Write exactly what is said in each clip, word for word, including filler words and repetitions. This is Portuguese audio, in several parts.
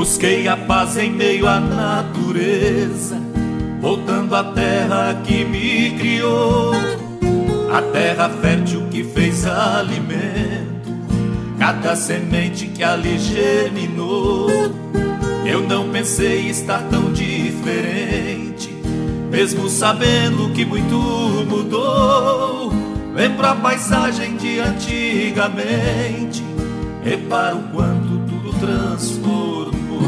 Busquei a paz em meio à natureza, voltando à terra que me criou, a terra fértil que fez alimento, cada semente que ali germinou. Eu não pensei estar tão diferente, mesmo sabendo que muito mudou. Lembro a paisagem de antigamente, reparo o quanto tudo transformou.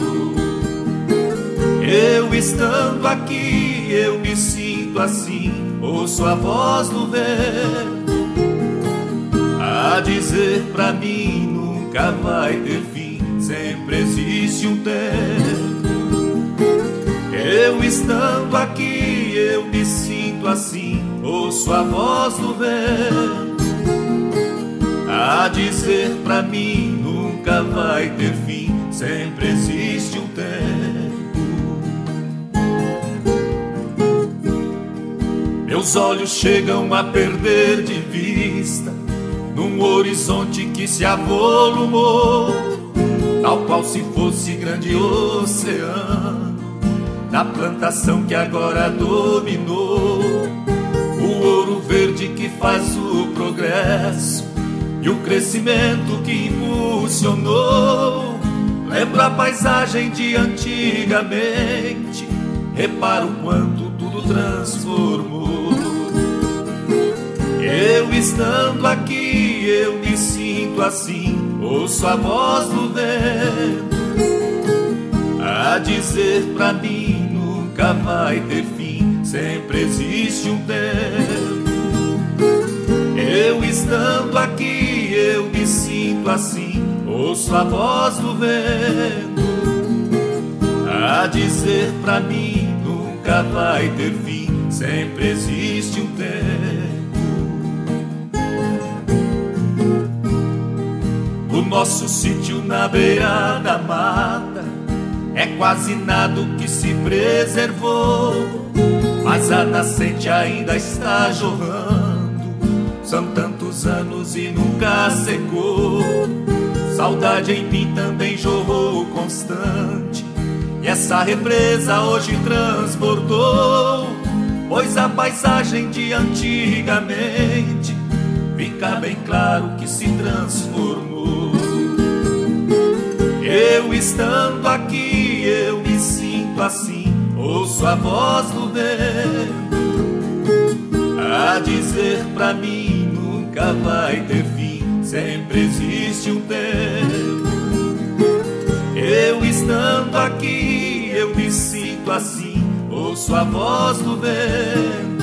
Eu estando aqui, eu me sinto assim, ouço a voz do vento a dizer pra mim: nunca vai ter fim, sempre existe um tempo. Eu estando aqui, eu me sinto assim, ouço a voz do vento a dizer pra mim: nunca vai ter fim, sempre existe um tempo. Meus olhos chegam a perder de vista num horizonte que se avolumou, tal qual se fosse grande oceano, da plantação que agora dominou. O ouro verde que faz o progresso e o crescimento que impulsionou. Lembro a paisagem de antigamente, reparo o quanto tudo transformou. Eu estando aqui, eu me sinto assim, ouço a voz do vento a dizer pra mim: nunca vai ter fim, sempre existe um tempo. Eu estando aqui, eu me sinto assim, ouço a voz do vento a dizer pra mim: nunca vai ter fim, sempre existe um tempo. O nosso sítio na beira da mata é quase nada o que se preservou, mas a nascente ainda está jorrando. São tantos anos e nunca secou. Saudade em mim também jorrou constante, e essa represa hoje transbordou, pois a paisagem de antigamente fica bem claro que se transformou. Eu estando aqui, eu me sinto assim, ouço a voz do vento a dizer pra mim: nunca vai ter fim, sempre existe um tempo. Eu estando aqui, eu me sinto assim, ouço a voz do vento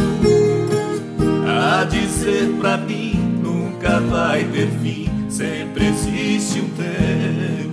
a dizer pra mim: nunca vai ter fim, sempre existe um tempo.